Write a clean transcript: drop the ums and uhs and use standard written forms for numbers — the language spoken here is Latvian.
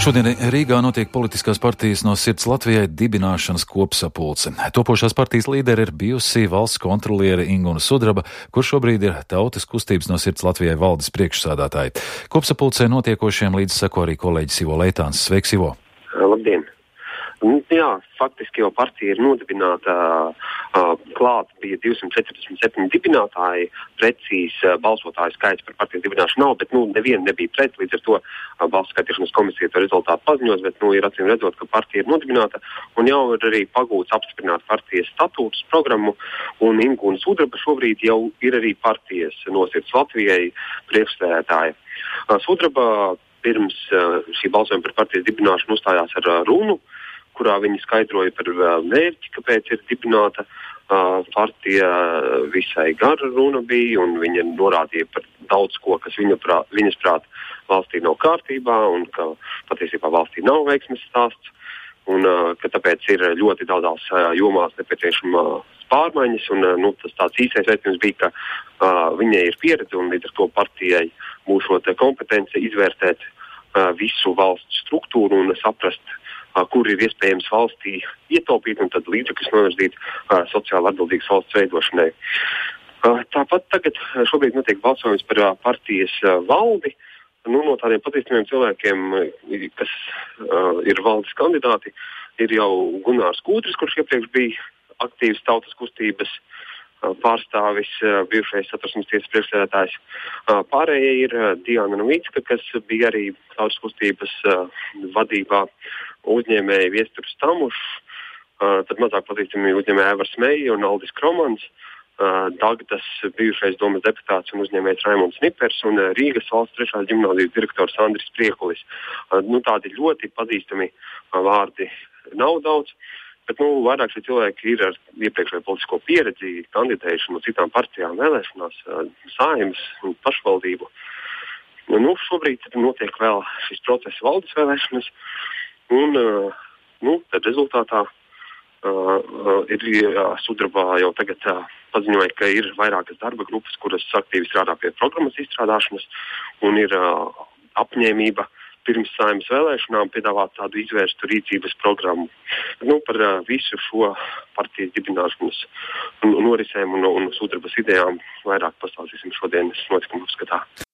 Šodien Rīgā notiek politiskās partijas No sirds Latvijai dibināšanas kopsapulce. Topošās partijas līderi ir bijusi valsts kontroliere Inguna Sudraba, kurš šobrīd ir Tautas kustības No sirds Latvijai valdes priekšsādātāja. Kopsapulcē notiekošiem līdz seko arī kolēģis Ivo Leitāns. Sveiks, Ivo! Labdien! Jā, faktiski jau partija ir nodibināta, klāt bija 247 dibinātāji, precīzi balsotāju skaits par partijas dibināšanu nav, bet neviena nebija pret, līdz ar to balsu skaitīšanas komisija to rezultātu paziņos, bet ir acīm redzot, ka partija ir nodibināta un jau ir arī pagūts apstiprināt partijas statūtus, programmu, un Inguna Sudraba šobrīd jau ir arī partijas No sirds Latvijai priekšsēdētāja. Sudraba pirms šī balsojuma par partijas dibināšanu uzstājās ar runu, kurā viņi skaidroja par mērķi, kāpēc ir dibināta partija. Visai gara runa bija, un viņa norādīja par daudz ko, kas viņas prāt valstī nav kārtībā, un ka patiesībā valstī nav veiksmes stāsts, un ka tāpēc ir ļoti daudzās jomās nepieciešamās pārmaiņas, un tas tāds īsais vērtījums bija, ka viņai ir pieredze, un līdz ar to partijai būšot kompetence izvērtēt visu valsts struktūru un saprast, kur ir iespējams valstī ietaupīt un tad līdzekļus novirzīt sociāli atbildīgas valsts veidošanai. Tāpat tagad šobrīd notiek balsojums par partijas valdi. No tādiem pazīstamiem cilvēkiem, kas ir valdes kandidāti, ir jau Gunārs Kūdris, kurš iepriekš bija aktīvs Tautas kustības pārstāvis, bijušais Satversmes tiesas priekšsēdētājs. Pārējie ir Diana Novicka, kas bija arī Tautas kustības vadībā, uzņēmēji Viesturs Tamušs, tad mazāk pazīstami uzņēmēji Evers Meija un Aldis Kromans, Dagdas bijušais domas deputāts un uzņēmējs Raimonds Nipers un Rīgas valsts 3. ģimnāzijas direktors Andris Priekulis. Tādi ļoti pazīstami vārdi nav daudz. Bet vairāk šie cilvēki ir ar iepriekšējo politisko pieredzi, kandidējuši no citām partijām vēlēšanās, Saeimas un pašvaldību. Šobrīd notiek vēl šis process valdes vēlēšanas, un tad rezultātā ir Sudrabā jau tagad paziņoja, ka ir vairākas darba grupas, kuras aktīvi strādā pie programmas izstrādāšanas, un ir apņēmība pirms Saeimas vēlēšanām piedāvāt tādu izvērstu rīcības programmu. Par visu šo partijas dibināšanas norisēm un Sudrabas idejām vairāk pastāstīsim šodienas notikumu apskatā.